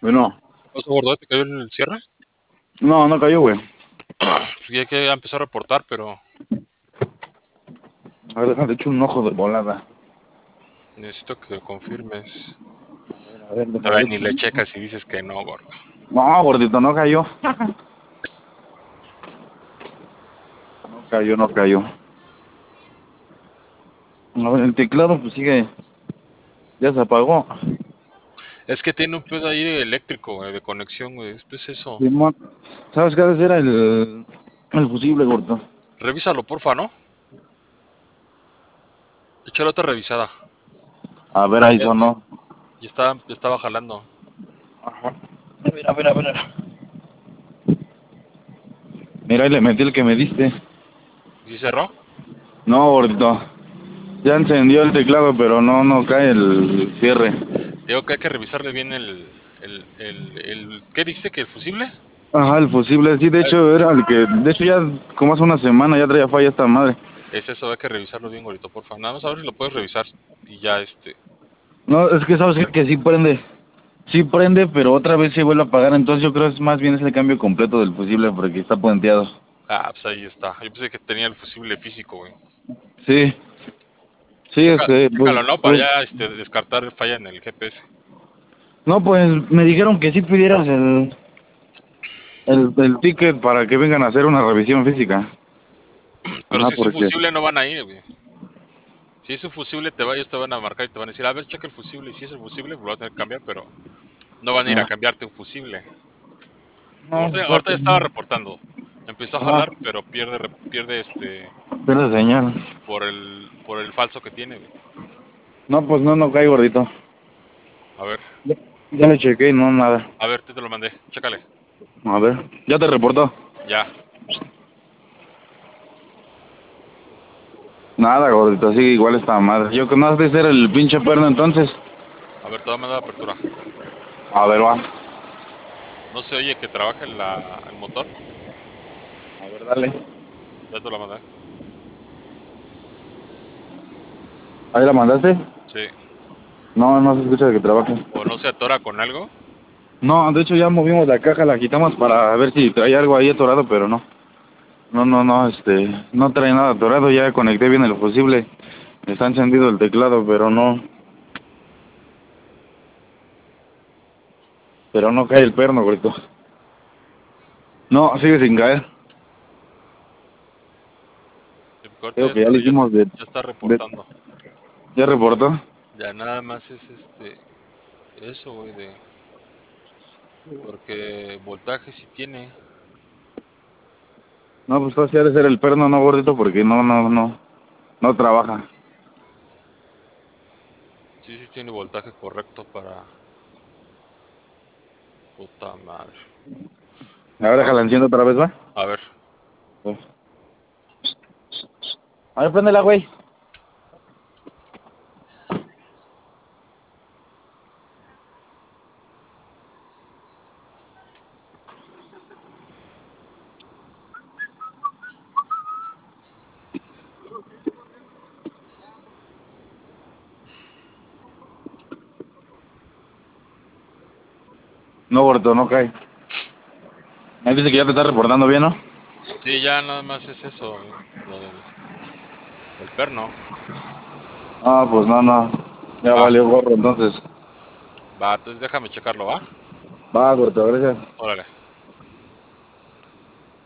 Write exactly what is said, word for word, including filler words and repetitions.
Bueno, ¿Vas a abordar? ¿Te cayó el cierre? no, no cayó, güey. Pues ya que empezó a reportar, pero A ver, déjame echar un ojo de volada. necesito que confirmes. A ver, déjame Todavía ver. ni le checas y dices que no, gordo. No, gordito, no cayó. No cayó, no cayó. A ver, el teclado pues sigue. Ya se apagó. Es que tiene un pedo ahí eléctrico, güey, de conexión, güey. Es eso. Simón. ¿Sabes qué ha de ser el, el fusible, gordo? Revísalo, porfa, ¿no? Échale otra revisada. A ver, ahí Ya, sonó. ya estaba, ya estaba jalando. Ajá. A ver, a ver, a ver. Mira, ahí le metí el que me diste. ¿Sí cerró? No, gordito. Ya encendió el teclado, pero no, no cae el cierre. Digo que hay que revisarle bien el, el, el, el- ¿qué dijiste? ¿Que el fusible? Ajá, el fusible, sí, de Eh, hecho era el que, de hecho ya como hace una semana ya traía falla esta madre. Es eso, hay que revisarlo bien, gordito, porfa. Nada más a ver si lo puedes revisar. Y ya, este. No, es que sabes qué? Que sí prende, sí prende, pero otra vez se vuelve a apagar, entonces yo creo que es más bien es el cambio completo del fusible porque está puenteado. Ah, pues ahí está. Yo pensé que tenía el fusible físico, güey. Sí, sí, Checa, este, pues, chécalo, ¿no? Para pues, ya este, descartar falla en el G P S. no, pues me dijeron que sí pidieras el, el, el ticket para que vengan a hacer una revisión física. Pero Ajá, si es un porque, fusible, no van a ir, güey. Si es un fusible, te va, ellos te van a marcar y te van a decir, a ver, checa el fusible. Y si es el fusible, lo vas a tener que cambiar, pero no van a ir a ah, cambiarte un fusible. no, Ahorita, no, ahorita ya estaba reportando. Empezó a ajá, jalar, pero pierde, re- pierde este, pierde señal. por el, por el falso que tiene, güey. No, pues no, no cae gordito. A ver, Ya, ya le chequé y no, nada. a ver, te, te lo mandé, chécale. A ver, ya te reportó. Ya, Nada, gordito, sigue igual esta madre. Yo que no has de ser el pinche perno entonces. a ver, te voy a mandar la apertura. A ver, va. No se oye que trabaje la, el motor. A ver, dale. Ya te lo mandé. ¿Ahí la mandaste? Sí. No, no se escucha de que trabaje. O no se atora con algo. No, de hecho ya movimos la caja, la quitamos para ver si trae algo ahí atorado, pero no. No, no, no, este, no trae nada atorado, ya conecté bien el fusible. Está encendido el teclado, pero no, pero no cae el perno, gordito. No, sigue sin caer. Sí, porque ahorita Creo ya que ya está, le ya, hicimos de, ya está de- reportando. ¿Ya reportó? Ya nada más es este, eso, güey, de, porque voltaje sí tiene. No, pues entonces sí ha de ser el perno, no, gordito, porque no, no, no, no trabaja. Sí, sí tiene voltaje correcto para, puta madre. Ahora Ah, déjala enciendo otra vez, ¿va? a ver, A ver, préndela, güey. No, gordito, no cae. Ahí dice que ya te está reportando bien, ¿no? sí, ya nada más es eso, güey, lo del el perno. Ah, pues no, no. Ya Va, valió gorro, entonces. va, entonces déjame checarlo, ¿va? Va, gordito, gracias. Órale.